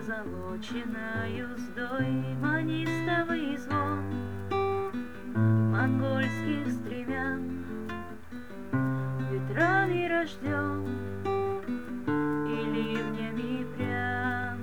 позолоченной уздой манистовый звон монгольских стремян ветрами рожден и ливнями прям.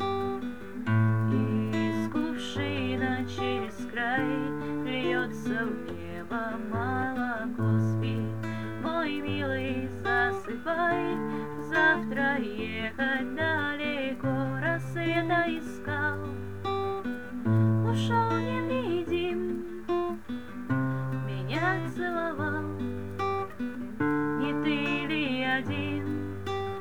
Из кувшина через край льется в небо молоко. Спи, мой милый, засыпай, завтра ехать далеко. Рассвета искал, ушел невидим, меня целовал. Не ты ли один,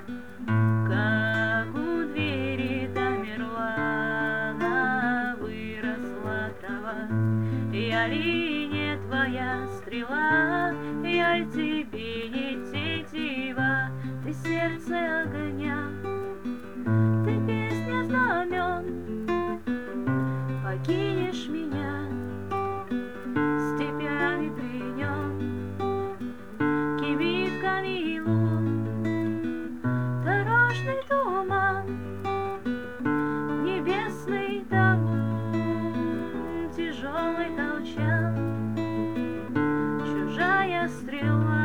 как у двери Тамерлана выросла трава? Я ли не твоя стрела, я ли тебе не тетива? Ты сердце огня, ты песня знамен, покинешь меня степями при нем, кибитками лун, дорожный туман, небесный табун, тяжелый колчан, чужая стрела.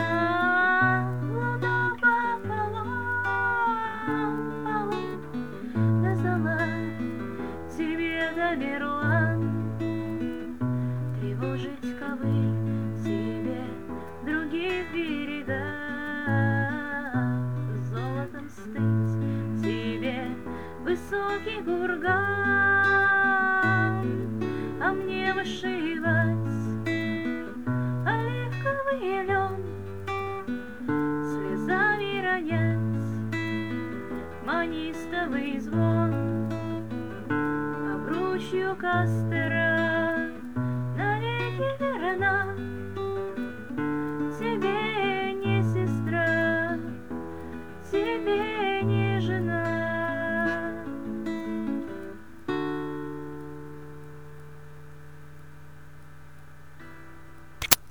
Тамерлан, тревожить ковыль себе других берегах, золотом стыть тебе высокий курган, а мне вышивать оливковый лен, слезами ронять манистовый звон. Обручью костера навеки верна, тебе не сестра, тебе не жена.